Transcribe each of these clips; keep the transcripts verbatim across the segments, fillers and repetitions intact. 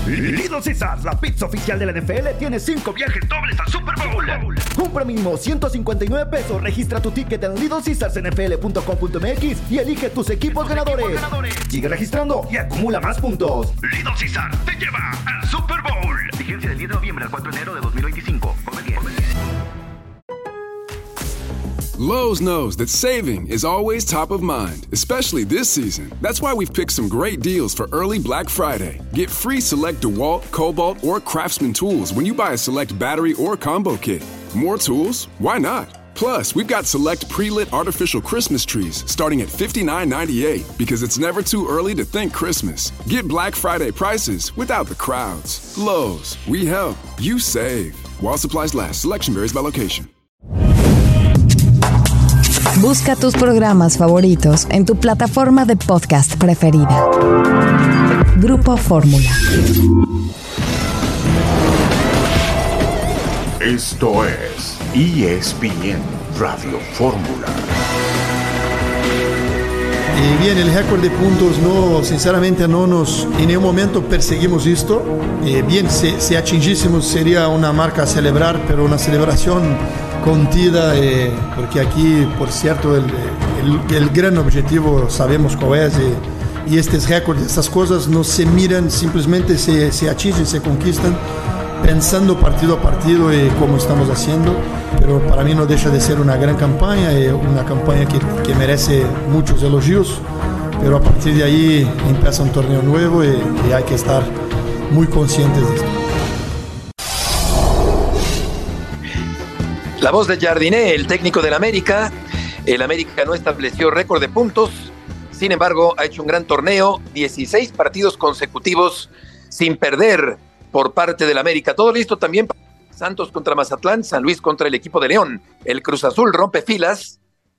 Little Caesars, la pizza oficial de la N F L, tiene cinco viajes dobles al Super Bowl. Compra mínimo ciento cincuenta y nueve pesos, registra tu ticket en little caesars n f l punto com punto m x y elige tus equipos ganadores. equipos ganadores. Sigue registrando y acumula más puntos. Little Caesars te lleva al Super Bowl. Vigencia del diez de noviembre al cuatro de enero de dos mil veinticinco. Come bien. Lowe's knows that saving is always top of mind, especially this season. That's why we've picked some great deals for early Black Friday. Get free select DeWalt, Cobalt, or Craftsman tools when you buy a select battery or combo kit. More tools? Why not? Plus, we've got select pre-lit artificial Christmas trees starting at fifty-nine ninety-eight because it's never too early to think Christmas. Get Black Friday prices without the crowds. Lowe's, we help, you save. While supplies last, selection varies by location. Busca tus programas favoritos en tu plataforma de podcast preferida. Grupo Fórmula. Esto es E S P N Radio Fórmula. Y bien, el récord de puntos, no, sinceramente no nos, en ningún momento perseguimos esto. Eh, bien, si, si atingísemos sería una marca a celebrar, pero una celebración contida, eh, porque aquí, por cierto, el, el, el gran objetivo sabemos cuál es, eh, y estos récords, estas cosas no se miran, simplemente se, se achican, se conquistan, pensando partido a partido eh, como estamos haciendo, pero para mí no deja de ser una gran campaña, eh, una campaña que, que merece muchos elogios, pero a partir de ahí empieza un torneo nuevo y, y hay que estar muy conscientes de esto. La voz de Jardiné, el técnico del América. El América no estableció récord de puntos, sin embargo ha hecho un gran torneo, dieciséis partidos consecutivos sin perder por parte del América. Todo listo también para Santos contra Mazatlán, San Luis contra el equipo de León. El Cruz Azul rompe filas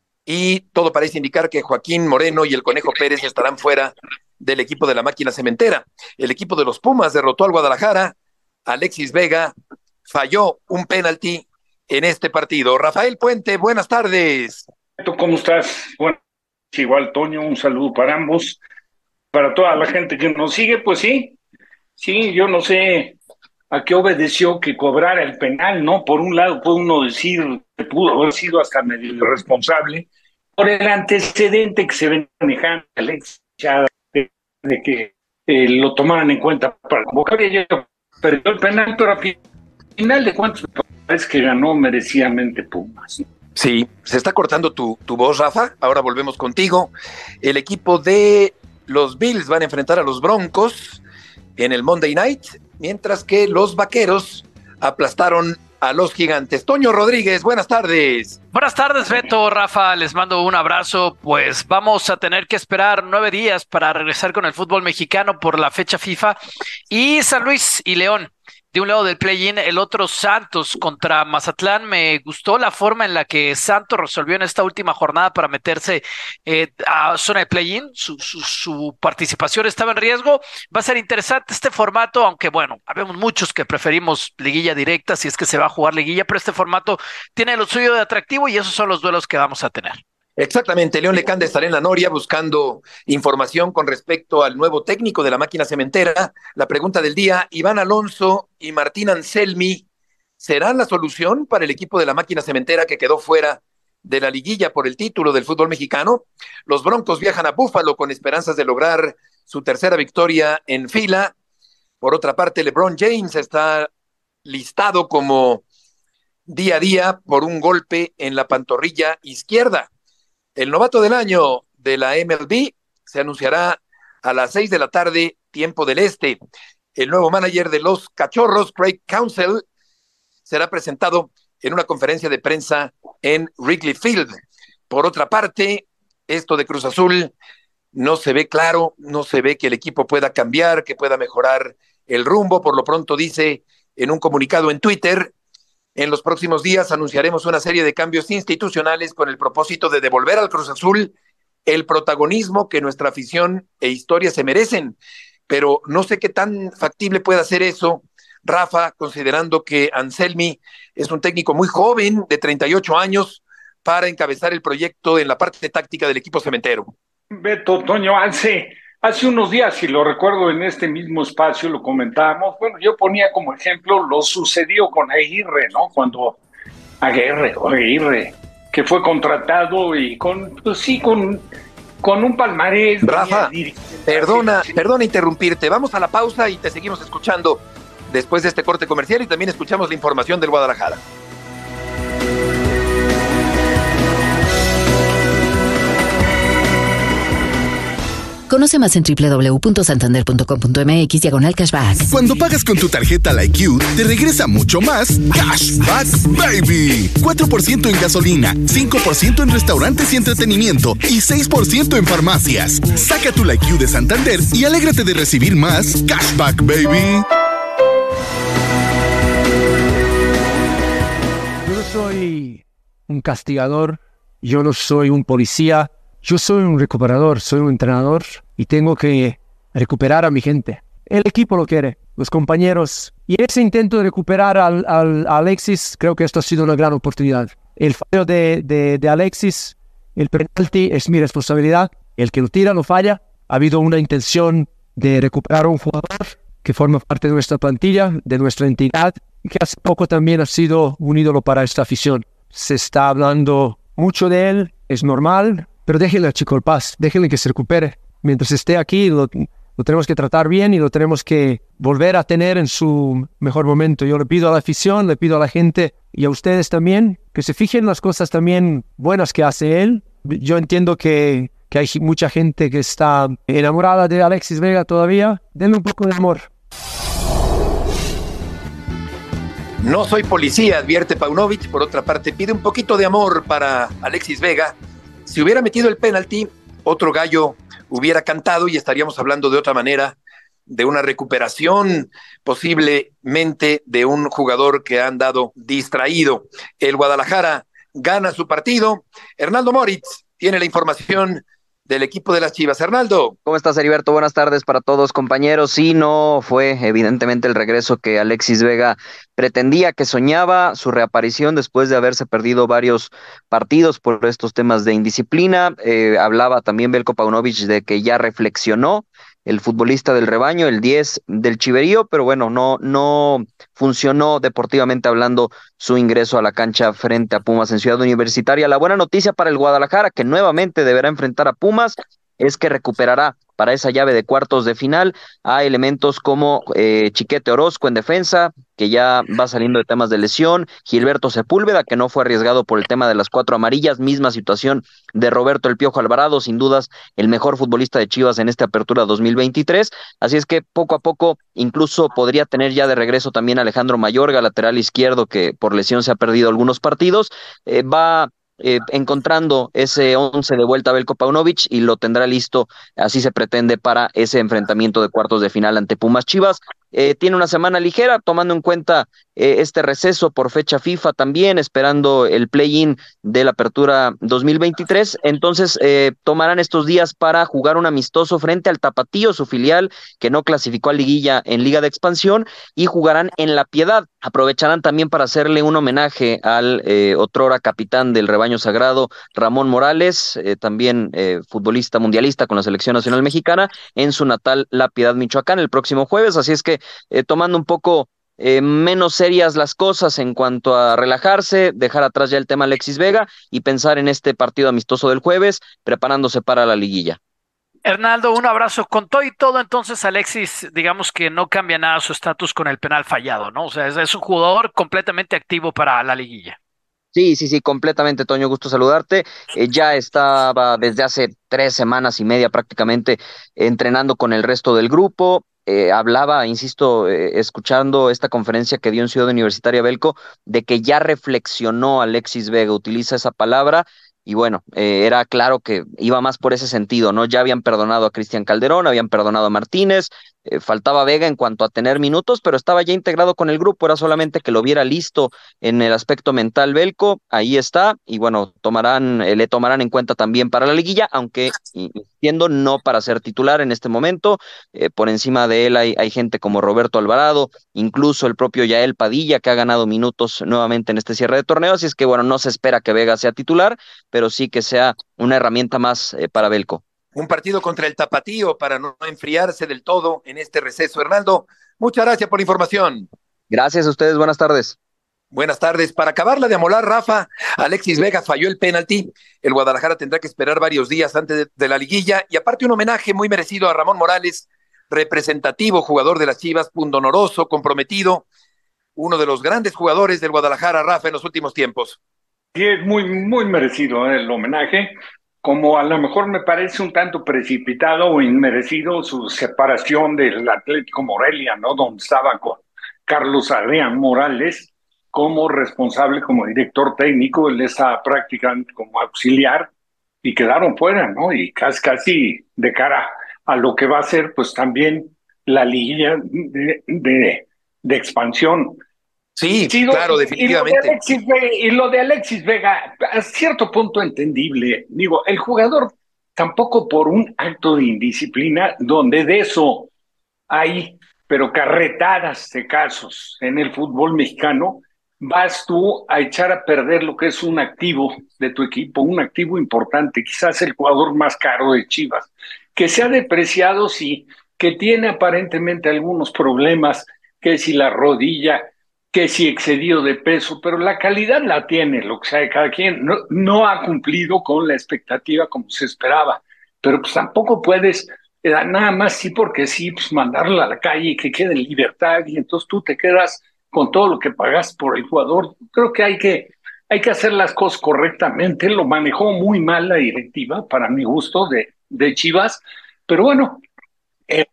y todo parece indicar que Joaquín Moreno y el Conejo Pérez estarán fuera del equipo de la Máquina Cementera. El equipo de los Pumas derrotó al Guadalajara. Alexis Vega falló un penalti en este partido. Rafael Puente, buenas tardes. ¿Cómo estás? Bueno, igual Toño, un saludo para ambos, para toda la gente que nos sigue. Pues sí, sí, yo no sé a qué obedeció que cobrara el penal, ¿no? Por un lado puede uno decir que pudo haber sido hasta medio irresponsable por el antecedente que se ven manejando la hinchada de, de que eh, lo tomaran en cuenta para convocar. Ella perdió el penal, pero a final de cuentas es que ganó merecidamente Pumas. Sí, se está cortando tu, tu voz, Rafa. Ahora volvemos contigo. El equipo de los Bills van a enfrentar a los Broncos en el Monday Night, mientras que los Vaqueros aplastaron a los Gigantes. Toño Rodríguez, buenas tardes. Buenas tardes, Beto, Rafa, les mando un abrazo. Pues vamos a tener que esperar nueve días para regresar con el fútbol mexicano por la fecha FIFA. Y San Luis y León, de un lado del play-in, el otro Santos contra Mazatlán. Me gustó la forma en la que Santos resolvió en esta última jornada para meterse eh, a zona de play-in. Su, su, su participación estaba en riesgo. Va a ser interesante este formato, aunque bueno, habemos muchos que preferimos liguilla directa si es que se va a jugar liguilla, pero este formato tiene lo suyo de atractivo y esos son los duelos que vamos a tener. Exactamente, León Lecanda estará en la Noria buscando información con respecto al nuevo técnico de la Máquina Cementera. La pregunta del día, Iván Alonso y Martín Anselmi, ¿serán la solución para el equipo de la Máquina Cementera que quedó fuera de la liguilla por el título del fútbol mexicano? Los Broncos viajan a Búfalo con esperanzas de lograr su tercera victoria en fila. Por otra parte, LeBron James está listado como día a día por un golpe en la pantorrilla izquierda. El novato del año de la M L B se anunciará a las seis de la tarde, tiempo del este. El nuevo manager de los Cachorros, Craig Counsell, será presentado en una conferencia de prensa en Wrigley Field. Por otra parte, esto de Cruz Azul no se ve claro, no se ve que el equipo pueda cambiar, que pueda mejorar el rumbo. Por lo pronto dice en un comunicado en Twitter: en los próximos días anunciaremos una serie de cambios institucionales con el propósito de devolver al Cruz Azul el protagonismo que nuestra afición e historia se merecen. Pero no sé qué tan factible pueda ser eso, Rafa, considerando que Anselmi es un técnico muy joven, de treinta y ocho años, para encabezar el proyecto en la parte táctica del equipo cementero. Beto, Toño, hace, hace unos días, si lo recuerdo en este mismo espacio, lo comentábamos, bueno, yo ponía como ejemplo lo sucedido con Aguirre, ¿no? Cuando Aguirre, o Aguirre, que fue contratado y con, pues sí, con, con un palmarés. Rafa, perdona, perdona interrumpirte, vamos a la pausa y te seguimos escuchando después de este corte comercial y también escuchamos la información del Guadalajara. Conoce más en doble u doble u doble u punto santander punto com punto m x diagonal cashback. Cuando pagas con tu tarjeta LikeU, te regresa mucho más Cashback Baby. cuatro por ciento en gasolina, cinco por ciento en restaurantes y entretenimiento y seis por ciento en farmacias. Saca tu LikeU de Santander y alégrate de recibir más Cashback Baby. Yo no soy un castigador, yo no soy un policía. Yo soy un recuperador, soy un entrenador y tengo que recuperar a mi gente. El equipo lo quiere, los compañeros. Y ese intento de recuperar al, al, a Alexis, creo que esto ha sido una gran oportunidad. El fallo de, de, de Alexis, el penalti es mi responsabilidad. El que lo tira lo falla. Ha habido una intención de recuperar a un jugador que forma parte de nuestra plantilla, de nuestra entidad, y que hace poco también ha sido un ídolo para esta afición. Se está hablando mucho de él, es normal. Pero déjenle al chico el paz, déjenle que se recupere. Mientras esté aquí, lo, lo tenemos que tratar bien y lo tenemos que volver a tener en su mejor momento. Yo le pido a la afición, le pido a la gente y a ustedes también, que se fijen en las cosas también buenas que hace él. Yo entiendo que, que hay mucha gente que está enamorada de Alexis Vega todavía. Denle un poco de amor. No soy policía, advierte Paunovic. Por otra parte, pide un poquito de amor para Alexis Vega. Si hubiera metido el penalti, otro gallo hubiera cantado y estaríamos hablando de otra manera, de una recuperación posiblemente de un jugador que ha andado distraído. El Guadalajara gana su partido. Hernaldo Moritz tiene la información del equipo de las Chivas. Hernaldo. ¿Cómo estás, Heriberto? Buenas tardes para todos, compañeros. Sí, no fue evidentemente el regreso que Alexis Vega pretendía, que soñaba, su reaparición después de haberse perdido varios partidos por estos temas de indisciplina. Eh, hablaba también Veljko Paunovic de que ya reflexionó el futbolista del rebaño, el diez del Chiverío, pero bueno, no, no funcionó deportivamente hablando su ingreso a la cancha frente a Pumas en Ciudad Universitaria. La buena noticia para el Guadalajara, que nuevamente deberá enfrentar a Pumas, es que recuperará para esa llave de cuartos de final a elementos como eh, Chiquete Orozco en defensa, que ya va saliendo de temas de lesión, Gilberto Sepúlveda, que no fue arriesgado por el tema de las cuatro amarillas, misma situación de Roberto El Piojo Alvarado, sin dudas el mejor futbolista de Chivas en esta apertura dos mil veintitrés, así es que poco a poco incluso podría tener ya de regreso también Alejandro Mayorga, lateral izquierdo, que por lesión se ha perdido algunos partidos, eh, va Eh, encontrando ese once de vuelta a Veljko Paunovic y lo tendrá listo, así se pretende, para ese enfrentamiento de cuartos de final ante Pumas. Chivas eh, tiene una semana ligera, tomando en cuenta eh, este receso por fecha FIFA también, esperando el play-in de la apertura dos mil veintitrés, entonces eh, tomarán estos días para jugar un amistoso frente al Tapatío, su filial, que no clasificó a liguilla en Liga de Expansión, y jugarán en La Piedad. Aprovecharán también para hacerle un homenaje al eh, otrora capitán del rebaño sagrado, Ramón Morales, eh, también eh, futbolista mundialista con la selección nacional mexicana, en su natal La Piedad, Michoacán, el próximo jueves, así es que eh, tomando un poco eh, menos serias las cosas en cuanto a relajarse, dejar atrás ya el tema Alexis Vega y pensar en este partido amistoso del jueves, preparándose para la liguilla. Hernaldo, un abrazo. Con todo y todo, entonces Alexis, digamos que no cambia nada su estatus con el penal fallado, ¿no? O sea, es, es un jugador completamente activo para la liguilla. Sí, sí, sí, completamente, Toño, gusto saludarte. Eh, ya estaba desde hace tres semanas y media prácticamente entrenando con el resto del grupo. Eh, hablaba, insisto, eh, escuchando esta conferencia que dio en Ciudad Universitaria Veljko, de que ya reflexionó Alexis Vega, utiliza esa palabra. Y bueno, eh, era claro que iba más por ese sentido, ¿no? Ya habían perdonado a Cristian Calderón, habían perdonado a Martínez, eh, faltaba Vega en cuanto a tener minutos, pero estaba ya integrado con el grupo, era solamente que lo viera listo en el aspecto mental Veljko, ahí está, y bueno, tomarán, eh, le tomarán en cuenta también para la liguilla, aunque, insistiendo, no para ser titular en este momento. Eh, por encima de él hay, hay gente como Roberto Alvarado, incluso el propio Yael Padilla, que ha ganado minutos nuevamente en este cierre de torneo, así es que bueno, no se espera que Vega sea titular, pero sí que sea una herramienta más eh, para Veljko. Un partido contra el Tapatío para no enfriarse del todo en este receso. Hernaldo, muchas gracias por la información. Gracias a ustedes, buenas tardes. Buenas tardes. Para acabarla de amolar, Rafa, Alexis Vega falló el penalti. El Guadalajara tendrá que esperar varios días antes de, de la liguilla. Y aparte un homenaje muy merecido a Ramón Morales, representativo, jugador de las Chivas, pundonoroso, comprometido, uno de los grandes jugadores del Guadalajara, Rafa, en los últimos tiempos. Sí, es muy, muy merecido el homenaje, como a lo mejor me parece un tanto precipitado o inmerecido su separación del Atlético Morelia, ¿no? Donde estaba con Carlos Adrián Morales como responsable, como director técnico, él estaba prácticamente como auxiliar y quedaron fuera, ¿no? Y casi, casi de cara a lo que va a ser, pues también la liguilla de, de, de expansión. Sí, sí claro, y, definitivamente. Y lo, Alexis Vega, y lo de Alexis Vega, a cierto punto entendible. Digo, el jugador tampoco por un acto de indisciplina, donde de eso hay, pero carretadas de casos en el fútbol mexicano, vas tú a echar a perder lo que es un activo de tu equipo, un activo importante, quizás el jugador más caro de Chivas, que se ha depreciado, sí, que tiene aparentemente algunos problemas, que si la rodilla, que si excedido de peso, pero la calidad la tiene, lo que sea de cada quien, no, no ha cumplido con la expectativa como se esperaba, pero pues tampoco puedes eh, nada más sí porque sí, pues mandarla a la calle y que quede en libertad y entonces tú te quedas con todo lo que pagas por el jugador. Creo que hay que, hay que hacer las cosas correctamente, lo manejó muy mal la directiva, para mi gusto, de, de Chivas, pero bueno, eh,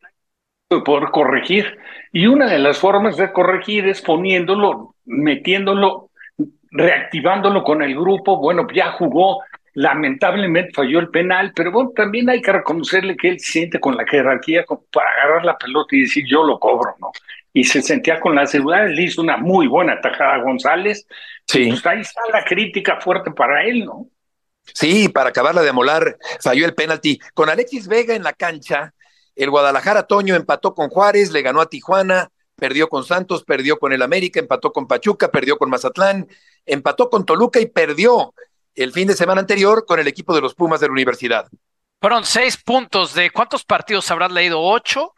por corregir. Y una de las formas de corregir es poniéndolo, metiéndolo, reactivándolo con el grupo. Bueno, ya jugó, lamentablemente falló el penal, pero bueno, también hay que reconocerle que él se siente con la jerarquía para agarrar la pelota y decir yo lo cobro, ¿no? Y se sentía con la seguridad, le hizo una muy buena tajada a González. Sí. Pues ahí está la crítica fuerte para él, ¿no? Sí, para acabarla de molar, falló el penalti. Con Alexis Vega en la cancha, el Guadalajara, Toño, empató con Juárez, le ganó a Tijuana, perdió con Santos, perdió con el América, empató con Pachuca, perdió con Mazatlán, empató con Toluca y perdió el fin de semana anterior con el equipo de los Pumas de la Universidad. Fueron seis puntos. ¿De cuántos partidos habrás leído? ¿Ocho?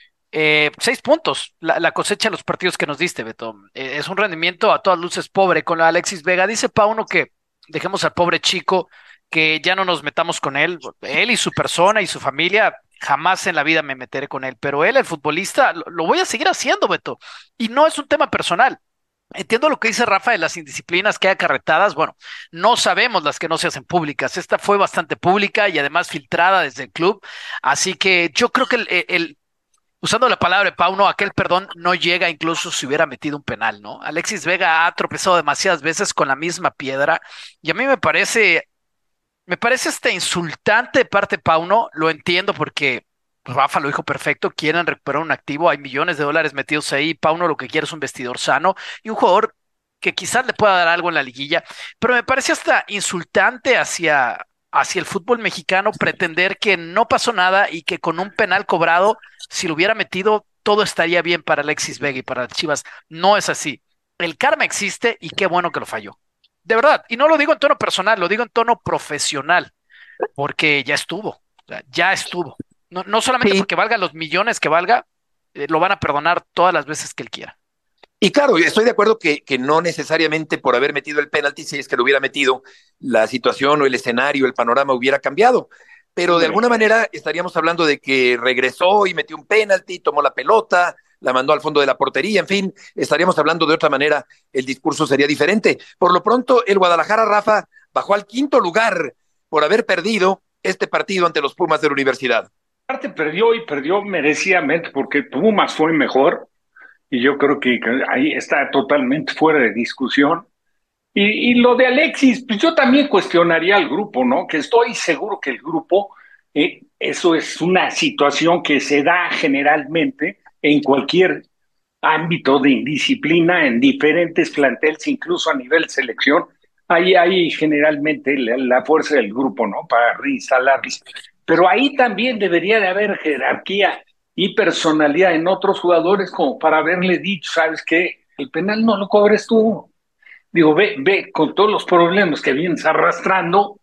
Eh, seis puntos, la, la cosecha de los partidos que nos diste, Beto. Eh, es un rendimiento a todas luces pobre con la Alexis Vega. Dice Pauno que dejemos al pobre chico, que ya no nos metamos con él. Él y su persona y su familia, jamás en la vida me meteré con él. Pero él, el futbolista, lo, lo voy a seguir haciendo, Beto. Y no es un tema personal. Entiendo lo que dice Rafa de las indisciplinas que hay acarretadas. Bueno, no sabemos las que no se hacen públicas. Esta fue bastante pública y además filtrada desde el club. Así que yo creo que el... el usando la palabra de Pauno, aquel perdón no llega incluso si hubiera metido un penal, ¿no? Alexis Vega ha tropezado demasiadas veces con la misma piedra y a mí me parece, me parece este insultante de parte de Pauno. Lo entiendo porque Rafa lo dijo perfecto, quieren recuperar un activo, hay millones de dólares metidos ahí, Pauno lo que quiere es un vestidor sano y un jugador que quizás le pueda dar algo en la liguilla, pero me parece hasta insultante hacia... hacia el fútbol mexicano pretender que no pasó nada y que con un penal cobrado, si lo hubiera metido, todo estaría bien para Alexis Vega y para Chivas. No es así. El karma existe y qué bueno que lo falló. De verdad. Y no lo digo en tono personal, lo digo en tono profesional, porque ya estuvo. O sea, ya estuvo. No, no solamente sí. porque valga los millones que valga, eh, lo van a perdonar todas las veces que él quiera. Y claro, estoy de acuerdo que, que no necesariamente por haber metido el penalti, si es que lo hubiera metido, la situación o el escenario, el panorama hubiera cambiado. Pero de alguna manera estaríamos hablando de que regresó y metió un penalti, tomó la pelota, la mandó al fondo de la portería, en fin, estaríamos hablando de otra manera, el discurso sería diferente. Por lo pronto, el Guadalajara, Rafa, bajó al quinto lugar por haber perdido este partido ante los Pumas de la Universidad. Aparte perdió y perdió merecidamente porque Pumas fue mejor. Y yo creo que ahí está totalmente fuera de discusión. Y, y lo de Alexis, pues yo también cuestionaría al grupo, ¿no? Que estoy seguro que el grupo, eh, eso es una situación que se da generalmente en cualquier ámbito de indisciplina, en diferentes planteles, incluso a nivel selección. Ahí hay generalmente la, la fuerza del grupo, ¿no? Para reinstalarlos. Pero ahí también debería de haber jerarquía y personalidad en otros jugadores como para haberle dicho, ¿sabes qué? El penal no lo cobres tú. Digo, ve, ve, con todos los problemas que vienes arrastrando,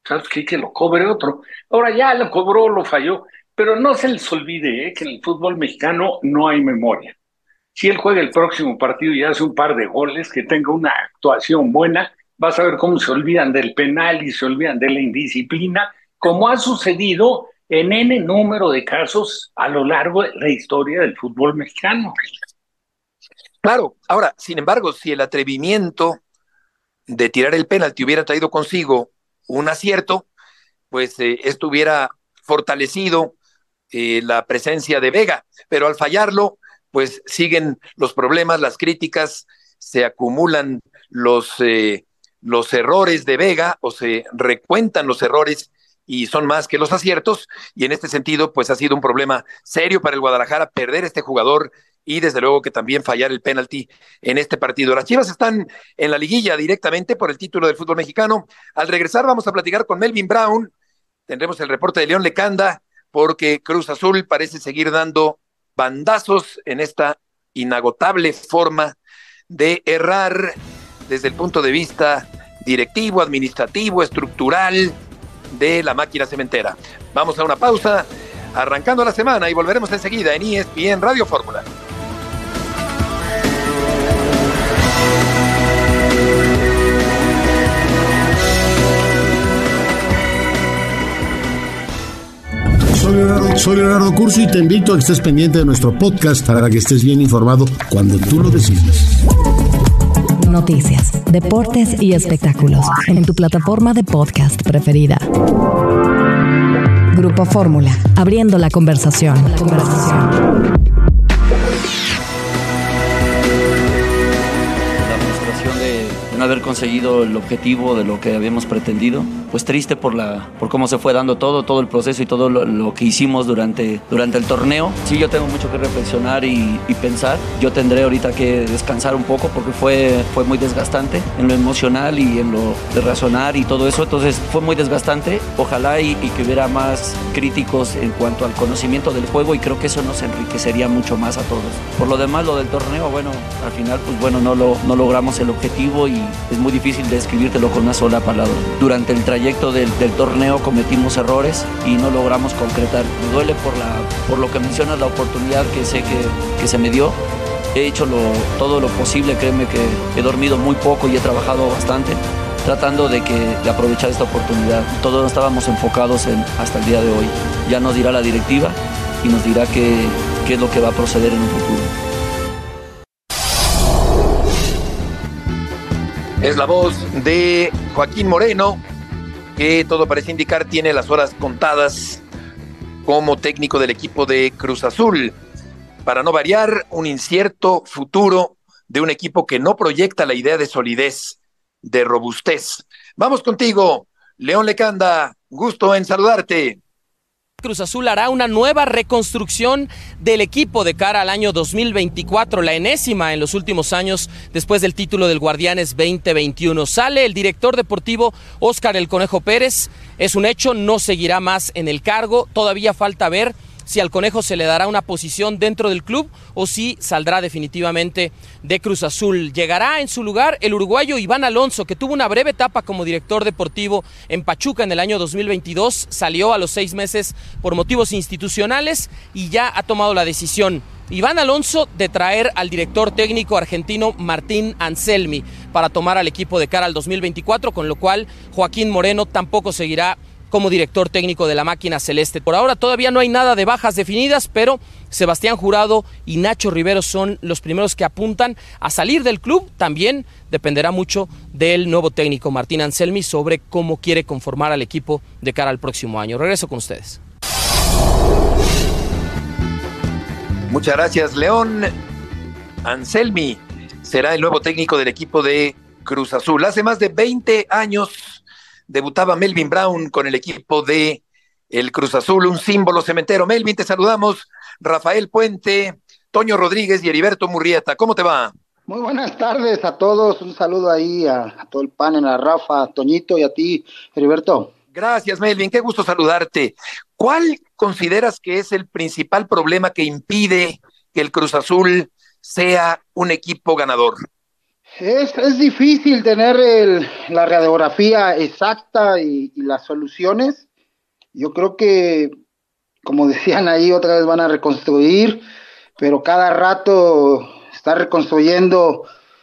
¿sabes qué? Que lo cobre otro. Ahora ya lo cobró, lo falló, pero no se les olvide, ¿eh? Que en el fútbol mexicano no hay memoria. Si él juega el próximo partido y hace un par de goles, que tenga una actuación buena, vas a ver cómo se olvidan del penal y se olvidan de la indisciplina, como ha sucedido en N número de casos a lo largo de la historia del fútbol mexicano. Claro, ahora, sin embargo, si el atrevimiento de tirar el penalti hubiera traído consigo un acierto, pues eh, esto hubiera fortalecido eh, la presencia de Vega, pero al fallarlo, pues siguen los problemas, las críticas, se acumulan los, eh, los errores de Vega o se recuentan los errores y son más que los aciertos, y en este sentido, pues ha sido un problema serio para el Guadalajara perder este jugador y desde luego que también fallar el penalti en este partido. Las Chivas están en la liguilla directamente por el título del fútbol mexicano. Al regresar vamos a platicar con Melvin Brown, tendremos el reporte de León Lecanda, porque Cruz Azul parece seguir dando bandazos en esta inagotable forma de errar desde el punto de vista directivo, administrativo, estructural de la máquina cementera. Vamos a una pausa, arrancando la semana, y volveremos enseguida en E S P N Radio Fórmula. Soy Leonardo, soy Leonardo Curcio y te invito a que estés pendiente de nuestro podcast para que estés bien informado cuando tú lo decidas. Noticias, deportes y espectáculos en tu plataforma de podcast preferida. Grupo Fórmula, abriendo la conversación. La conversación. No haber conseguido el objetivo de lo que habíamos pretendido, pues triste por la por cómo se fue dando todo, todo el proceso y todo lo, lo que hicimos durante, durante el torneo. Sí, yo tengo mucho que reflexionar y, y pensar. Yo tendré ahorita que descansar un poco porque fue, fue muy desgastante en lo emocional y en lo de razonar y todo eso, entonces fue muy desgastante. Ojalá y, y que hubiera más críticos en cuanto al conocimiento del juego, y creo que eso nos enriquecería mucho más a todos. Por lo demás, lo del torneo, bueno, al final pues bueno, no, lo, no logramos el objetivo y es muy difícil describírtelo con una sola palabra. Durante el trayecto del, del torneo cometimos errores y no logramos concretar. Me duele por, la, por lo que mencionas, la oportunidad que sé que, que se me dio. He hecho lo, todo lo posible, créeme que he dormido muy poco y he trabajado bastante tratando de, que, de aprovechar esta oportunidad. Todos estábamos enfocados en, hasta el día de hoy. Ya nos dirá la directiva y nos dirá qué, qué es lo que va a proceder en un futuro. Es la voz de Joaquín Moreno, que todo parece indicar tiene las horas contadas como técnico del equipo de Cruz Azul. Para no variar, un incierto futuro de un equipo que no proyecta la idea de solidez, de robustez. Vamos contigo, León Lecanda, gusto en saludarte. Cruz Azul hará una nueva reconstrucción del equipo de cara al año dos mil veinticuatro, la enésima en los últimos años después del título del Guardianes veinte veintiuno. Sale el director deportivo Óscar El Conejo Pérez, es un hecho, no seguirá más en el cargo, todavía falta ver si al Conejo se le dará una posición dentro del club o si saldrá definitivamente de Cruz Azul. Llegará en su lugar el uruguayo Iván Alonso, que tuvo una breve etapa como director deportivo en Pachuca en el año dos mil veintidós, salió a los seis meses por motivos institucionales y ya ha tomado la decisión Iván Alonso de traer al director técnico argentino Martín Anselmi para tomar al equipo de cara al dos mil veinticuatro, con lo cual Joaquín Moreno tampoco seguirá como director técnico de la máquina celeste. Por ahora todavía no hay nada de bajas definidas, pero Sebastián Jurado y Nacho Rivero son los primeros que apuntan a salir del club. También dependerá mucho del nuevo técnico Martín Anselmi sobre cómo quiere conformar al equipo de cara al próximo año. Regreso con ustedes. Muchas gracias, León. Anselmi será el nuevo técnico del equipo de Cruz Azul. Hace más de veinte años debutaba Melvin Brown con el equipo de el Cruz Azul, un símbolo cementero. Melvin, te saludamos. Rafael Puente, Toño Rodríguez y Heriberto Murrieta. ¿Cómo te va? Muy buenas tardes a todos. Un saludo ahí a, a todo el panel, a Rafa, a Toñito y a ti, Heriberto. Gracias, Melvin. Qué gusto saludarte. ¿Cuál consideras que es el principal problema que impide que el Cruz Azul sea un equipo ganador? Es, es difícil tener el, la radiografía exacta y, y las soluciones. Yo creo que, como decían ahí, otra vez van a reconstruir, pero cada rato está reconstruyendo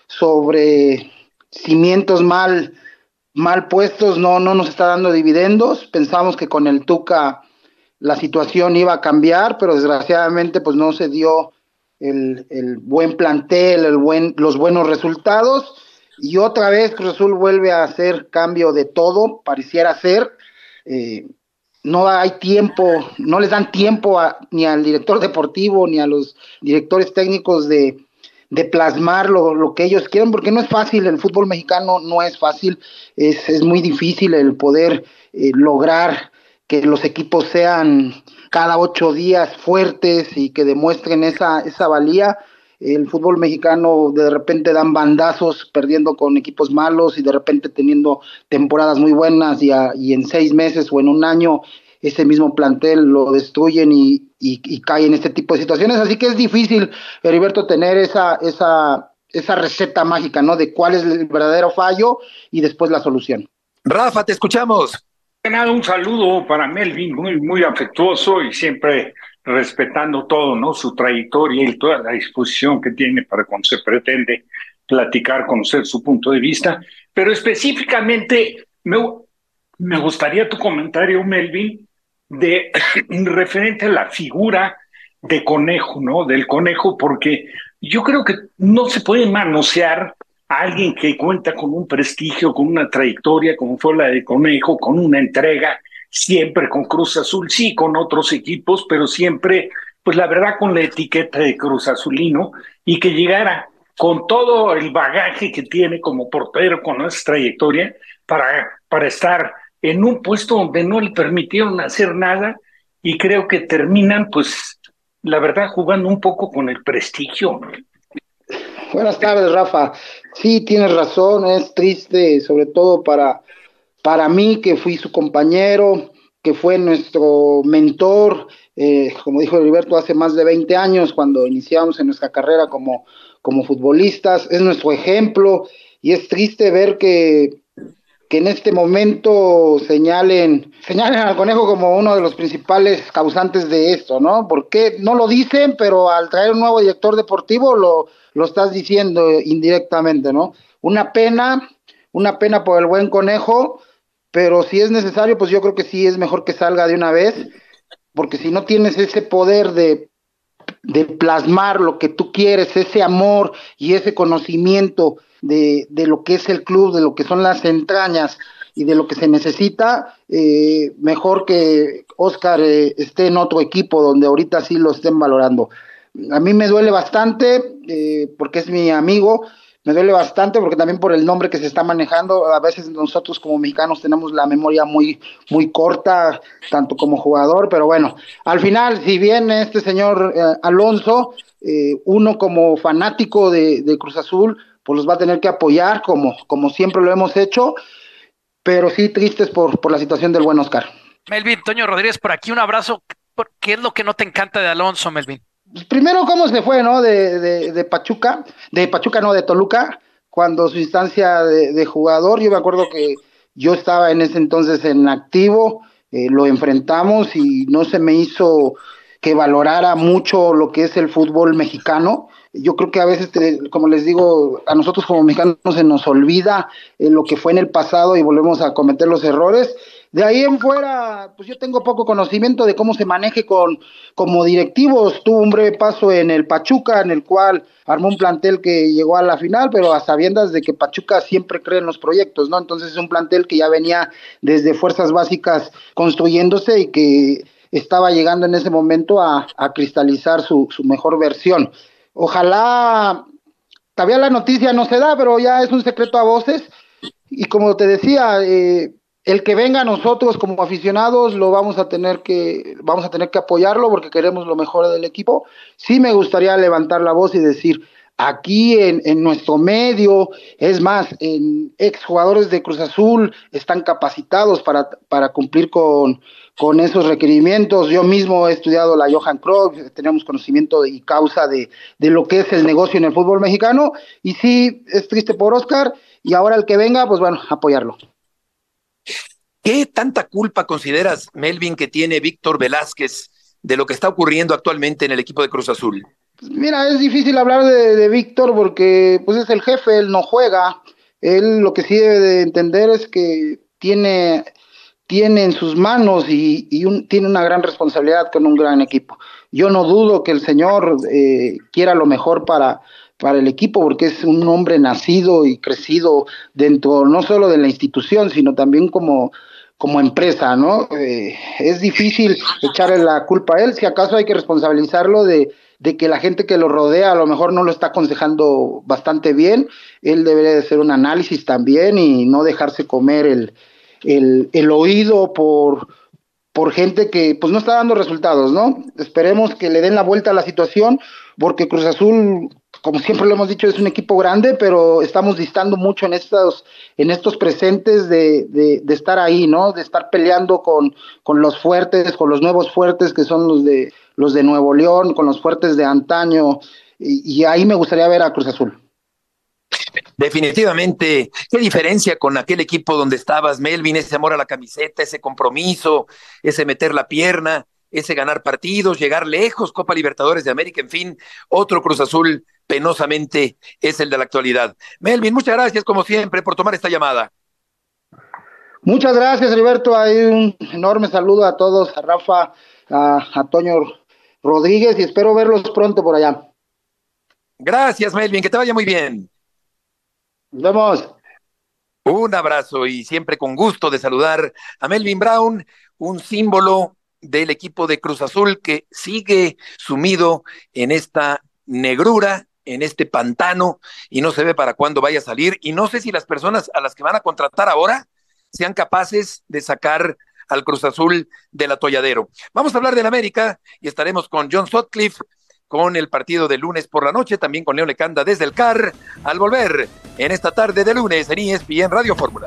sobre cimientos mal, mal puestos, no, no nos está dando dividendos. Pensamos que con el Tuca la situación iba a cambiar, pero desgraciadamente pues no se dio el, el buen plantel, el buen, los buenos resultados, y otra vez Cruz Azul vuelve a hacer cambio de todo, pareciera ser, eh, no hay tiempo, no les dan tiempo a, ni al director deportivo ni a los directores técnicos de, de plasmar lo, lo que ellos quieren, porque no es fácil, el fútbol mexicano no es fácil, es, es muy difícil el poder eh, lograr que los equipos sean cada ocho días fuertes y que demuestren esa, esa valía. El fútbol mexicano de repente dan bandazos perdiendo con equipos malos y de repente teniendo temporadas muy buenas y, a, y en seis meses o en un año ese mismo plantel lo destruyen y, y, y cae en este tipo de situaciones. Así que es difícil, Heriberto, tener esa, esa, esa receta mágica, ¿no? De cuál es el verdadero fallo y después la solución. Rafa, te escuchamos. Nada, un saludo para Melvin, muy, muy afectuoso y siempre respetando todo, ¿no? Su trayectoria y toda la disposición que tiene para cuando se pretende platicar, conocer su punto de vista. Pero específicamente me, me gustaría tu comentario, Melvin, de referente a la figura de Conejo, ¿no? Del Conejo, porque yo creo que no se puede manosear a alguien que cuenta con un prestigio, con una trayectoria como fue la de Conejo, con una entrega, siempre con Cruz Azul, sí, con otros equipos, pero siempre, pues la verdad, con la etiqueta de Cruz Azulino, y que llegara con todo el bagaje que tiene como portero, con esa trayectoria, para, para estar en un puesto donde no le permitieron hacer nada, y creo que terminan, pues, la verdad, jugando un poco con el prestigio. Buenas tardes, Rafa. Sí, tienes razón, es triste, sobre todo para, para mí, que fui su compañero, que fue nuestro mentor, eh, como dijo Heriberto, hace más de veinte años, cuando iniciamos en nuestra carrera como, como futbolistas, es nuestro ejemplo, y es triste ver que, que en este momento señalen, señalen al Conejo como uno de los principales causantes de esto, ¿no? Porque no lo dicen, pero al traer un nuevo director deportivo lo lo estás diciendo indirectamente, ¿no? Una pena, una pena por el buen Conejo, pero si es necesario, pues yo creo que sí es mejor que salga de una vez, porque si no tienes ese poder de, de plasmar lo que tú quieres, ese amor y ese conocimiento de, de lo que es el club, de lo que son las entrañas y de lo que se necesita, eh, mejor que Oscar eh, esté en otro equipo donde ahorita sí lo estén valorando. A mí me duele bastante, eh, porque es mi amigo, me duele bastante porque también por el nombre que se está manejando, a veces nosotros como mexicanos tenemos la memoria muy, muy corta, tanto como jugador, pero bueno, al final, si bien este señor eh, Alonso, eh, uno como fanático de, de Cruz Azul, pues los va a tener que apoyar como, como siempre lo hemos hecho, pero sí tristes por, por la situación del buen Oscar. Melvin, Toño Rodríguez, por aquí un abrazo. ¿Qué es lo que no te encanta de Alonso, Melvin? Primero, cómo se fue, ¿no? De, de, de Pachuca, de Pachuca, no, de Toluca, cuando su instancia de, de jugador, yo me acuerdo que yo estaba en ese entonces en activo, eh, lo enfrentamos y no se me hizo que valorara mucho lo que es el fútbol mexicano. Yo creo que a veces, te, como les digo, a nosotros como mexicanos se nos olvida eh, lo que fue en el pasado y volvemos a cometer los errores. De ahí en fuera, pues yo tengo poco conocimiento de cómo se maneje con como directivos. Tuvo un breve paso en el Pachuca, en el cual armó un plantel que llegó a la final, pero a sabiendas de que Pachuca siempre cree en los proyectos, ¿no? Entonces es un plantel que ya venía desde fuerzas básicas construyéndose y que estaba llegando en ese momento a, a cristalizar su, su mejor versión. Ojalá, todavía la noticia no se da, pero ya es un secreto a voces. Y como te decía, eh, el que venga a nosotros como aficionados lo vamos a tener que vamos a tener que apoyarlo porque queremos lo mejor del equipo. Sí me gustaría levantar la voz y decir, aquí en, en nuestro medio, es más, en exjugadores de Cruz Azul están capacitados para, para cumplir con, con esos requerimientos. Yo mismo he estudiado la Johan Cruyff, tenemos conocimiento y causa de, de lo que es el negocio en el fútbol mexicano, y sí, es triste por Oscar, y ahora el que venga, pues bueno, apoyarlo. ¿Qué tanta culpa consideras, Melvin, que tiene Víctor Velázquez de lo que está ocurriendo actualmente en el equipo de Cruz Azul? Mira, es difícil hablar de, de Víctor porque pues es el jefe, él no juega. Él lo que sí debe de entender es que tiene, tiene en sus manos y, y un, tiene una gran responsabilidad con un gran equipo. Yo no dudo que el señor eh, quiera lo mejor para, para el equipo, porque es un hombre nacido y crecido dentro no solo de la institución, sino también como, como empresa, ¿no? Eh, es difícil echarle la culpa a él, si acaso hay que responsabilizarlo de de que la gente que lo rodea a lo mejor no lo está aconsejando bastante bien. Él debería de hacer un análisis también y no dejarse comer el, el, el oído por, por gente que pues no está dando resultados, ¿no? Esperemos que le den la vuelta a la situación, porque Cruz Azul, como siempre lo hemos dicho, es un equipo grande, pero estamos distando mucho en estos, en estos presentes de, de, de estar ahí, ¿no? De estar peleando con, con los fuertes, con los nuevos fuertes que son los de los de Nuevo León, con los fuertes de antaño, y, y ahí me gustaría ver a Cruz Azul. Definitivamente, qué diferencia con aquel equipo donde estabas, Melvin, ese amor a la camiseta, ese compromiso, ese meter la pierna, ese ganar partidos, llegar lejos, Copa Libertadores de América, en fin, otro Cruz Azul penosamente es el de la actualidad. Melvin, muchas gracias como siempre por tomar esta llamada. Muchas gracias, Heriberto, hay un enorme saludo a todos, a Rafa, a, a Toño Rodríguez, y espero verlos pronto por allá. Gracias, Melvin, que te vaya muy bien. Nos vemos. Un abrazo y siempre con gusto de saludar a Melvin Brown, un símbolo del equipo de Cruz Azul que sigue sumido en esta negrura, en este pantano, y no se ve para cuándo vaya a salir, y no sé si las personas a las que van a contratar ahora sean capaces de sacar al Cruz Azul del atolladero. Vamos a hablar del América y estaremos con John Sutcliffe con el partido de lunes por la noche, también con León Lecanda desde el C A R, al volver en esta tarde de lunes en E S P N Radio Fórmula.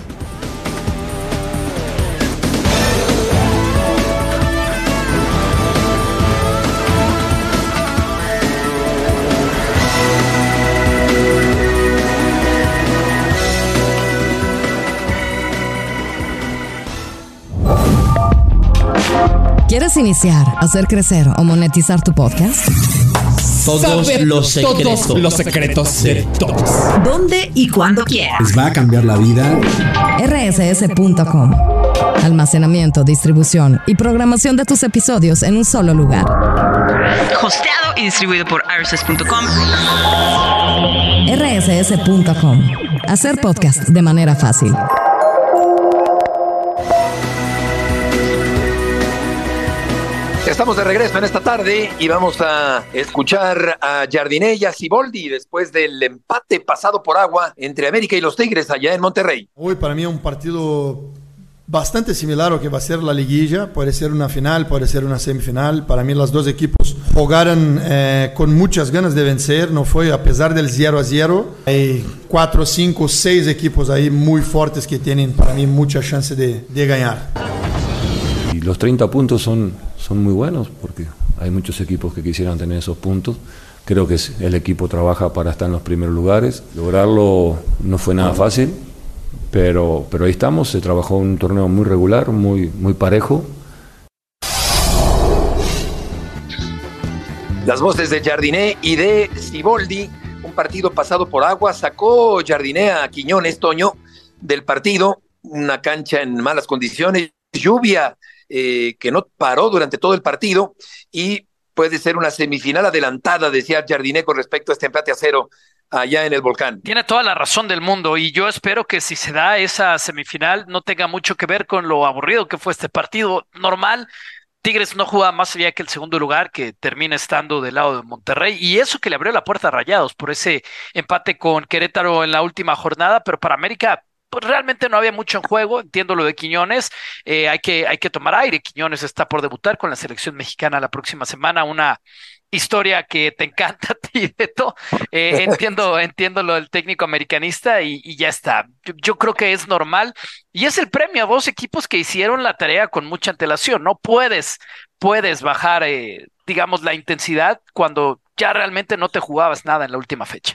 ¿Quieres iniciar, hacer crecer o monetizar tu podcast? Todos Saber los secretos. Todos los secretos de todos. ¿Dónde y cuándo quieras? ¿Les va a cambiar la vida? R S S punto com. Almacenamiento, distribución y programación de tus episodios en un solo lugar. Hosteado y distribuido por R S S punto com. R S S punto com. Hacer podcast de manera fácil. Estamos de regreso en esta tarde y vamos a escuchar a Jardiné y a Siboldi después del empate pasado por agua entre América y los Tigres allá en Monterrey. Hoy para mí es un partido bastante similar a lo que va a ser la liguilla. Puede ser una final, puede ser una semifinal. Para mí los dos equipos jugaron eh, con muchas ganas de vencer. No fue a pesar del cero a cero. Hay cuatro, cinco, seis equipos ahí muy fuertes que tienen para mí mucha chance de, de ganar. Y los treinta puntos son, son muy buenos porque hay muchos equipos que quisieran tener esos puntos. Creo que el equipo trabaja para estar en los primeros lugares. Lograrlo no fue nada fácil, pero, pero ahí estamos. Se trabajó un torneo muy regular, muy, muy parejo. Las voces de Jardiné y de Siboldi, un partido pasado por agua. Sacó Jardiné a Quiñones, Toño, del partido, una cancha en malas condiciones, lluvia eh, que no paró durante todo el partido, y puede ser una semifinal adelantada, decía Jardiné, con respecto a este empate a cero allá en el Volcán. Tiene toda la razón del mundo, y yo espero que si se da esa semifinal no tenga mucho que ver con lo aburrido que fue este partido. Normal, Tigres no juega más allá que el segundo lugar, que termina estando del lado de Monterrey, y eso que le abrió la puerta a Rayados por ese empate con Querétaro en la última jornada. Pero para América pues realmente no había mucho en juego. Entiendo lo de Quiñones, eh, hay que, hay que tomar aire. Quiñones está por debutar con la selección mexicana la próxima semana, una historia que te encanta a ti, Beto. Eh, entiendo, entiendo lo del técnico americanista y, y ya está. Yo, yo creo que es normal y es el premio a dos equipos que hicieron la tarea con mucha antelación. No puedes, puedes bajar, eh, digamos, la intensidad cuando ya realmente no te jugabas nada en la última fecha.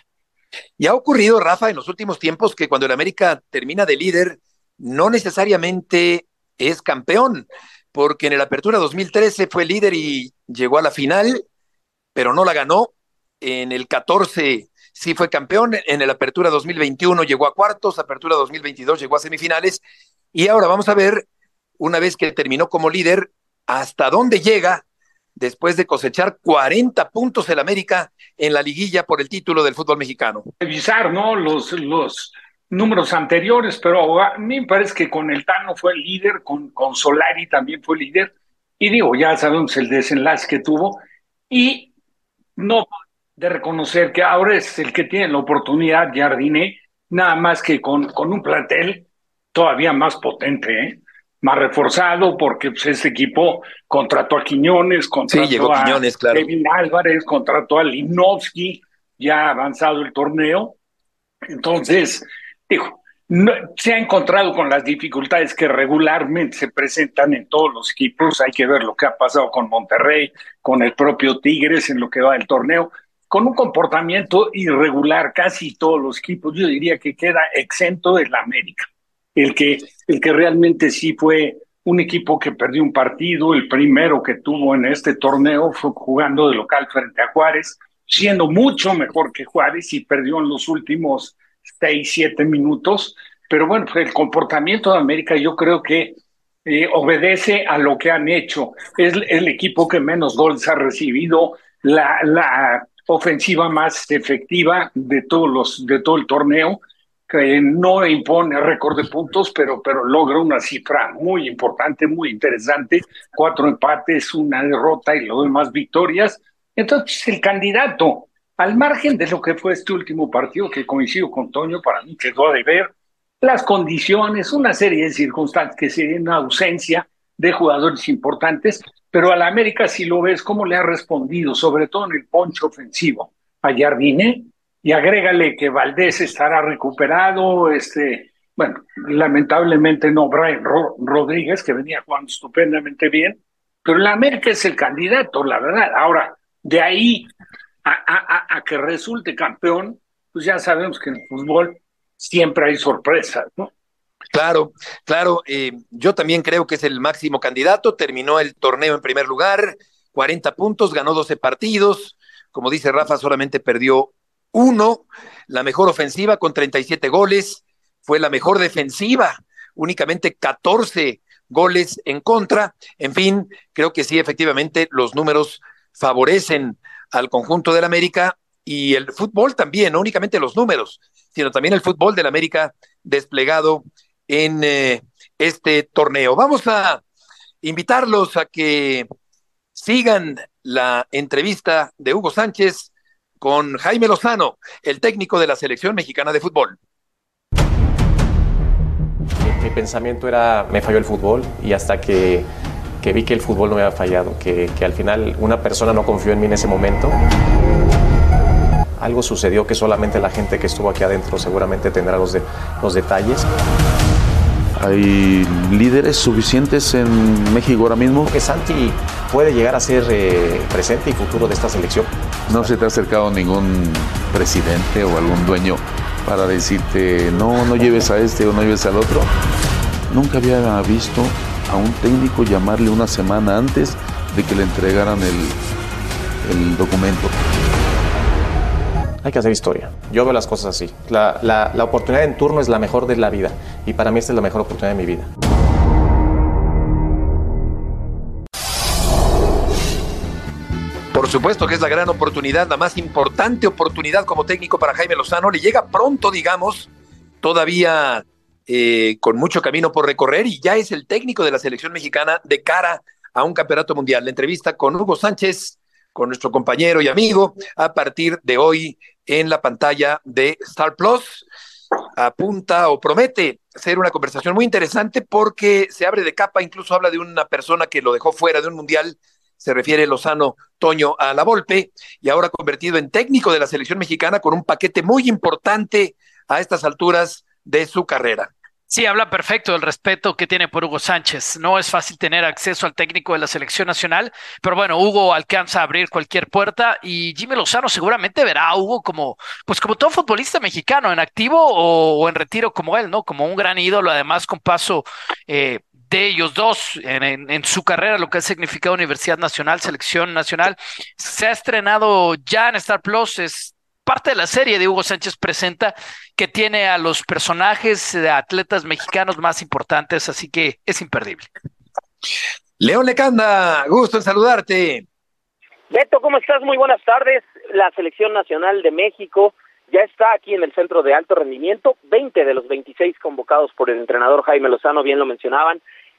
Y ha ocurrido, Rafa, en los últimos tiempos que cuando el América termina de líder, no necesariamente es campeón, porque en el Apertura dos mil trece fue líder y llegó a la final, pero no la ganó. En el catorce sí fue campeón, en el Apertura dos mil veintiuno llegó a cuartos, Apertura dos mil veintidós llegó a semifinales, y ahora vamos a ver, una vez que terminó como líder, hasta dónde llega después de cosechar cuarenta puntos el América en la liguilla por el título del fútbol mexicano. Revisar, ¿no? Los, los números anteriores, pero a mí me parece que con el Tano fue el líder, con, con Solari también fue líder, y digo, ya sabemos el desenlace que tuvo, y no de reconocer que ahora es el que tiene la oportunidad, Jardine, nada más que con, con un plantel todavía más potente, ¿eh? Más reforzado, porque pues, este equipo contrató a Quiñones, contrató sí, llegó a Quiñones, claro. Kevin Álvarez, contrató a Limnovsky, ya ha avanzado el torneo. Entonces, digo, no, se ha encontrado con las dificultades que regularmente se presentan en todos los equipos. Hay que ver lo que ha pasado con Monterrey, con el propio Tigres en lo que va del torneo, con un comportamiento irregular casi todos los equipos. Yo diría que queda exento del América. El que, el que realmente sí fue un equipo que perdió un partido, el primero que tuvo en este torneo fue jugando de local frente a Juárez, siendo mucho mejor que Juárez y perdió en los últimos seis, siete minutos. Pero bueno, el comportamiento de América yo creo que eh, obedece a lo que han hecho. Es el equipo que menos goles ha recibido, la, la ofensiva más efectiva de todos los, de todo el torneo, que no impone récord de puntos, pero, pero logra una cifra muy importante, muy interesante, cuatro empates, una derrota y lo demás victorias. Entonces el candidato, al margen de lo que fue este último partido, que coincido con Toño, para mí quedó a deber, las condiciones, una serie de circunstancias que serían una ausencia de jugadores importantes, pero a la América si lo ves cómo le ha respondido, sobre todo en el poncho ofensivo, a Jardine. Y agrégale que Valdés estará recuperado, este, bueno, lamentablemente no Brian Ro- Rodríguez, que venía jugando estupendamente bien, pero la América es el candidato, la verdad. Ahora, de ahí a, a, a que resulte campeón, pues ya sabemos que en el fútbol siempre hay sorpresas, ¿no? Claro, claro, eh, yo también creo que es el máximo candidato, terminó el torneo en primer lugar, cuarenta puntos, ganó doce partidos, como dice Rafa, solamente perdió uno, la mejor ofensiva con treinta y siete goles, fue la mejor defensiva, únicamente catorce goles en contra. En fin, creo que sí, efectivamente, los números favorecen al conjunto del América y el fútbol también, no únicamente los números, sino también el fútbol del América desplegado en eh, este torneo. Vamos a invitarlos a que sigan la entrevista de Hugo Sánchez con Jaime Lozano, el técnico de la selección mexicana de fútbol. Mi, mi pensamiento era, me falló el fútbol, y hasta que, que vi que el fútbol no me había fallado, que, que al final una persona no confió en mí en ese momento, algo sucedió que solamente la gente que estuvo aquí adentro seguramente tendrá los, de, los detalles. ¿Hay líderes suficientes en México ahora mismo? Que Santi puede llegar a ser eh, presente y futuro de esta selección. ¿No se te ha acercado ningún presidente o algún dueño para decirte no, no lleves a este o no lleves al otro? Nunca había visto a un técnico llamarle una semana antes de que le entregaran el, el documento. Hay que hacer historia. Yo veo las cosas así. La, la, la oportunidad en turno es la mejor de la vida. Y para mí esta es la mejor oportunidad de mi vida. Por supuesto que es la gran oportunidad, la más importante oportunidad como técnico para Jaime Lozano. Le llega pronto, digamos, todavía eh, con mucho camino por recorrer, y ya es el técnico de la selección mexicana de cara a un campeonato mundial. La entrevista con Hugo Sánchez, con nuestro compañero y amigo, a partir de hoy en la pantalla de Star Plus. Apunta o promete ser una conversación muy interesante porque se abre de capa, incluso habla de una persona que lo dejó fuera de un mundial, se refiere Lozano Toño a la Volpe, y ahora convertido en técnico de la selección mexicana con un paquete muy importante a estas alturas de su carrera. Sí, habla perfecto del respeto que tiene por Hugo Sánchez. No es fácil tener acceso al técnico de la selección nacional, pero bueno, Hugo alcanza a abrir cualquier puerta y Jimmy Lozano seguramente verá a Hugo como, pues como todo futbolista mexicano, en activo o, o en retiro como él, ¿no? Como un gran ídolo, además con paso eh, de ellos dos en, en, en su carrera, lo que ha significado Universidad Nacional, Selección Nacional. Se ha estrenado ya en Star Plus, es parte de la serie de Hugo Sánchez Presenta, que tiene a los personajes de atletas mexicanos más importantes, así que es imperdible. León Lecanda, gusto en saludarte. Beto, ¿cómo estás? Muy buenas tardes. La Selección Nacional de México ya está aquí en el Centro de Alto Rendimiento, veinte de los veintiséis convocados por el entrenador Jaime Lozano, bien lo mencionaban,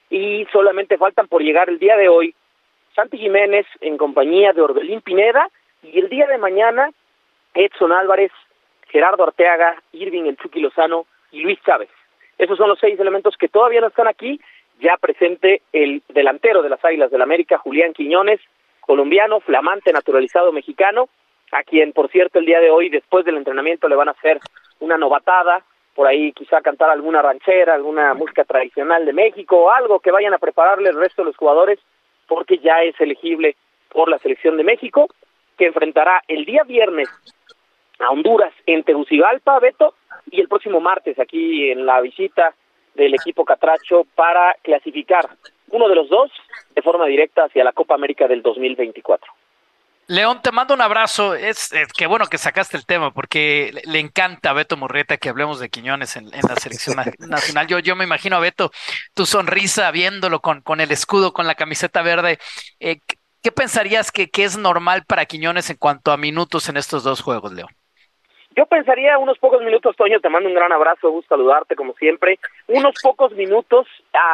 y solamente faltan por llegar el día de hoy Santi Jiménez en compañía de Orbelín Pineda, y el día de mañana Edson Álvarez, Gerardo Arteaga, Irving El Chucky Lozano y Luis Chávez. Esos son los seis elementos que todavía no están aquí. Ya presente el delantero de las Águilas del América, Julián Quiñones, colombiano, flamante, naturalizado mexicano, a quien, por cierto, el día de hoy, después del entrenamiento, le van a hacer una novatada, por ahí quizá cantar alguna ranchera, alguna música tradicional de México, o algo que vayan a prepararle el resto de los jugadores, porque ya es elegible por la Selección de México, que enfrentará el día viernes a Honduras en Tegucigalpa, Beto, y el próximo martes aquí en la visita del equipo catracho para clasificar uno de los dos de forma directa hacia la Copa América del dos mil veinticuatro. León, te mando un abrazo. Es, es qué bueno que sacaste el tema, porque le, le encanta a Beto Murrieta que hablemos de Quiñones en, en la selección nacional. Yo, yo me imagino a Beto, tu sonrisa viéndolo con, con el escudo, con la camiseta verde. Eh, ¿Qué pensarías que, que es normal para Quiñones en cuanto a minutos en estos dos juegos, León? Yo pensaría unos pocos minutos, Toño, te mando un gran abrazo, gusto saludarte como siempre. Unos pocos minutos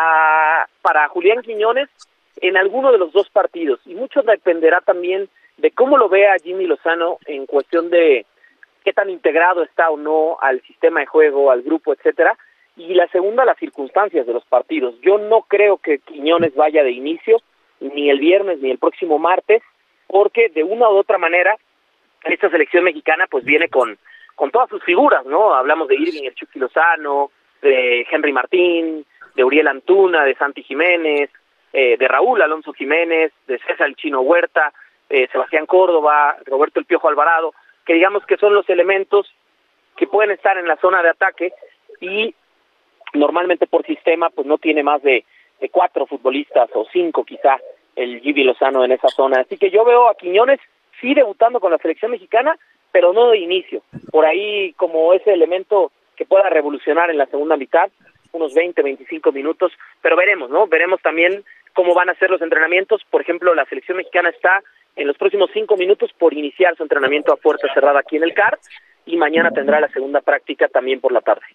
uh, para Julián Quiñones en alguno de los dos partidos. Y mucho dependerá también de cómo lo vea Jimmy Lozano en cuestión de qué tan integrado está o no al sistema de juego, al grupo, etcétera. Y la segunda, las circunstancias de los partidos. Yo no creo que Quiñones vaya de inicio, ni el viernes ni el próximo martes, porque de una u otra manera esta selección mexicana pues viene con con todas sus figuras, ¿no? Hablamos de Irving El Chucky Lozano, de Henry Martín, de Uriel Antuna, de Santi Jiménez, eh, de Raúl Alonso Jiménez, de César El Chino Huerta, eh, Sebastián Córdoba, Roberto El Piojo Alvarado, que digamos que son los elementos que pueden estar en la zona de ataque, y normalmente por sistema pues no tiene más de, de cuatro futbolistas o cinco quizá el Jimmy Lozano en esa zona. Así que yo veo a Quiñones sí debutando con la selección mexicana, pero no de inicio, por ahí como ese elemento que pueda revolucionar en la segunda mitad, unos veinte, veinticinco minutos, pero veremos, ¿no? Veremos también cómo van a ser los entrenamientos. Por ejemplo, la selección mexicana está en los próximos cinco minutos por iniciar su entrenamiento a puerta cerrada aquí en el C A R, y mañana tendrá la segunda práctica también por la tarde.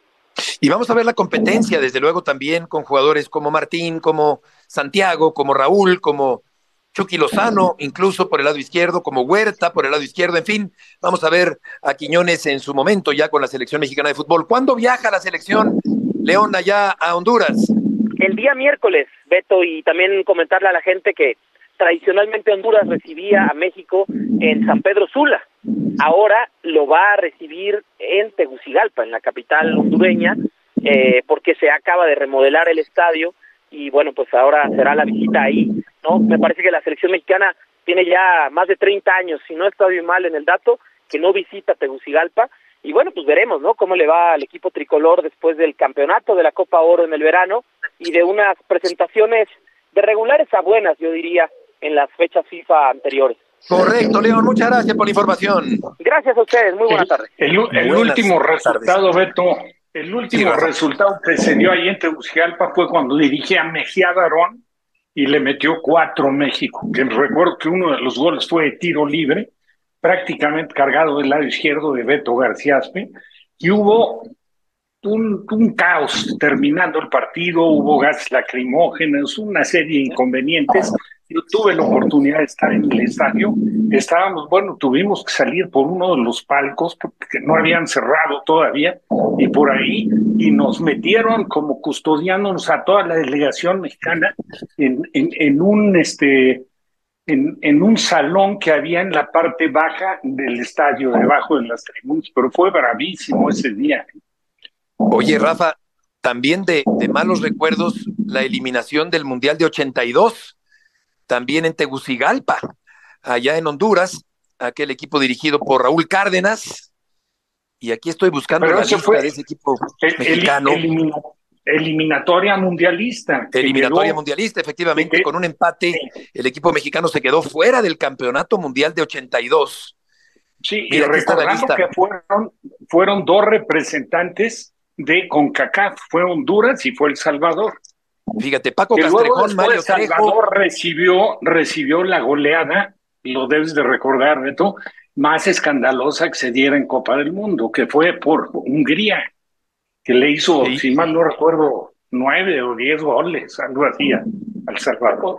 Y vamos a ver la competencia, desde luego, también con jugadores como Martín, como Santiago, como Raúl, como Chucky Lozano, incluso por el lado izquierdo, como Huerta por el lado izquierdo, en fin, vamos a ver a Quiñones en su momento ya con la selección mexicana de fútbol. ¿Cuándo viaja la selección, León, allá a Honduras? El día miércoles, Beto, y también comentarle a la gente que tradicionalmente Honduras recibía a México en San Pedro Sula. Ahora lo va a recibir en Tegucigalpa, en la capital hondureña, eh, porque se acaba de remodelar el estadio, y bueno, pues ahora será la visita ahí, ¿no? Me parece que la selección mexicana tiene ya más de treinta años, si no está bien mal en el dato, que no visita Tegucigalpa, y bueno, pues veremos, ¿no?, cómo le va al equipo tricolor después del campeonato de la Copa Oro en el verano, y de unas presentaciones de regulares a buenas, yo diría, en las fechas FIFA anteriores. Correcto, León, muchas gracias por la información. Gracias a ustedes, muy buena tarde. El, el, el último resultado, Beto, el último sí, resultado que se dio ahí en Tegucigalpa fue cuando dirigía a Mejía Barón y le metió cuatro México, que recuerdo que uno de los goles fue de tiro libre, prácticamente cargado del lado izquierdo de Beto García Aspe, y hubo un, un caos terminando el partido, hubo gases lacrimógenos, una serie de inconvenientes, Yo tuve la oportunidad de estar en el estadio. Estábamos, bueno, tuvimos que salir por uno de los palcos porque no habían cerrado todavía, y por ahí, y nos metieron como custodiándonos a toda la delegación mexicana en, en, en un este en, en un salón que había en la parte baja del estadio, debajo de las tribunas, pero fue bravísimo ese día. Oye, Rafa, también de, de malos recuerdos, la eliminación del Mundial de ochenta y dos, también en Tegucigalpa, allá en Honduras, aquel equipo dirigido por Raúl Cárdenas, y aquí estoy buscando Pero la ese lista fue de ese equipo el, mexicano. El, elimina, eliminatoria mundialista. Eliminatoria quedó, mundialista, efectivamente, que, con un empate, el equipo mexicano se quedó fuera del campeonato mundial de ochenta y dos. Sí, Mira, y recordando que fueron, fueron dos representantes de CONCACAF, fue Honduras y fue El Salvador. Fíjate, Paco que Castrejón, Mario Trejo. El Salvador recibió, recibió la goleada, lo debes de recordar, Beto, más escandalosa que se diera en Copa del Mundo, que fue por Hungría, que le hizo, sí, si mal no recuerdo, nueve o diez goles, algo así, a El Salvador.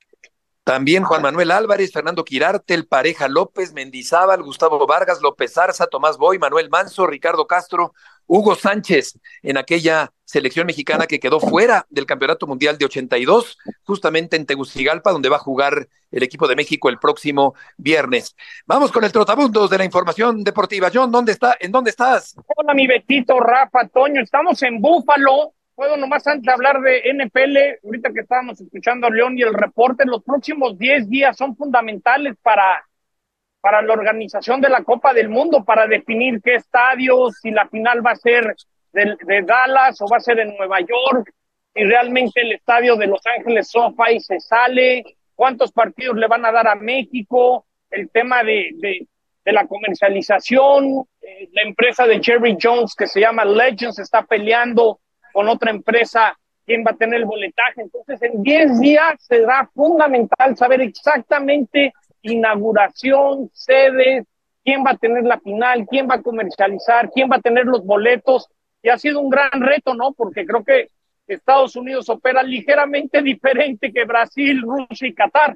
También Juan Manuel Álvarez, Fernando Quirarte, el Pareja López, Mendizábal, Gustavo Vargas, López Arza, Tomás Boy, Manuel Manso, Ricardo Castro, Hugo Sánchez, en aquella selección mexicana que quedó fuera del Campeonato Mundial de ochenta y dos, justamente en Tegucigalpa, donde va a jugar el equipo de México el próximo viernes. Vamos con el trotabundos de la información deportiva. John, ¿dónde está? ¿En dónde estás? Hola, mi Betito, Rafa, Toño, estamos en Búfalo. Puedo nomás antes de hablar de N F L, ahorita que estábamos escuchando a León y el reporte, los próximos diez días son fundamentales para, para la organización de la Copa del Mundo, para definir qué estadios, si la final va a ser de, de Dallas o va a ser en Nueva York, si realmente el estadio de Los Ángeles SoFi se sale, cuántos partidos le van a dar a México, el tema de, de, de la comercialización, eh, la empresa de Jerry Jones que se llama Legends está peleando con otra empresa, quién va a tener el boletaje. Entonces, en diez días será fundamental saber exactamente inauguración, sedes, quién va a tener la final, quién va a comercializar, quién va a tener los boletos. Y ha sido un gran reto, ¿no? Porque creo que Estados Unidos opera ligeramente diferente que Brasil, Rusia y Qatar.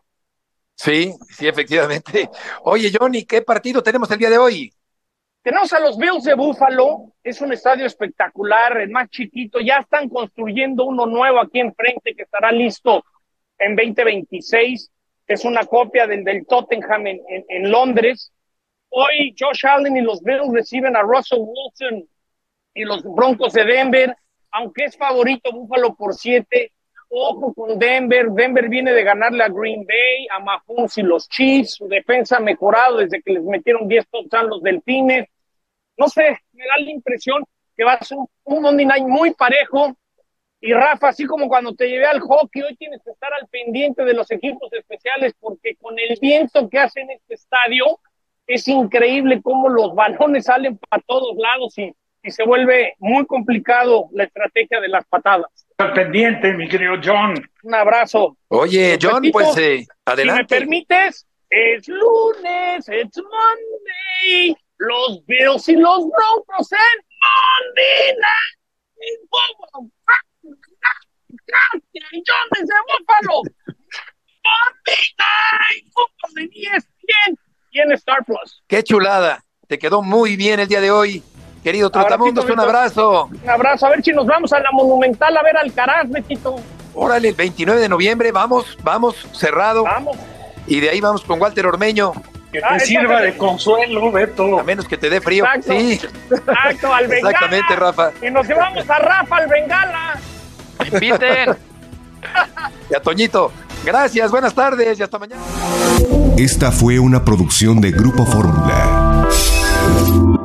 Sí, sí, efectivamente. Oye, Johnny, ¿qué partido tenemos el día de hoy? Tenemos a los Bills de Buffalo, es un estadio espectacular, el más chiquito, ya están construyendo uno nuevo aquí enfrente que estará listo en veinte veintiséis, es una copia del, del Tottenham en, en, en Londres. Hoy Josh Allen y los Bills reciben a Russell Wilson y los Broncos de Denver, aunque es favorito Buffalo por siete, ojo con Denver, Denver viene de ganarle a Green Bay, a Mahomes y los Chiefs, su defensa ha mejorado desde que les metieron diez touchdowns los Delfines. No sé, me da la impresión que va a ser un, un Monday Night muy parejo. Y Rafa, así como cuando te llevé al hockey, hoy tienes que estar al pendiente de los equipos especiales porque con el viento que hace en este estadio es increíble cómo los balones salen para todos lados y, y se vuelve muy complicado la estrategia de las patadas. Al pendiente, mi querido John. Un abrazo. Oye, John, Petito, pues eh, adelante. Si me permites, es lunes, it's Monday. Los Bills y los Broncos en Monday Night. Gracias, John desde Buffalo. Monday Night Football en E S P N y en Star Plus. Qué chulada. Te quedó muy bien el día de hoy. Querido Trotamundos, un abrazo. Un abrazo. A ver si nos vamos a la Monumental a ver Alcaraz, Betito. Órale, el veintinueve de noviembre, vamos, vamos, cerrado. Vamos. Y de ahí vamos con Walter Ormeño. Que te ah, sirva de consuelo, Beto. A menos que te dé frío. Exacto. Sí. Exacto, al Bengala. Exactamente, Rafa. Y nos llevamos a Rafa al Bengala. Inviten. Y a Toñito. Gracias, buenas tardes y hasta mañana. Esta fue una producción de Grupo Fórmula.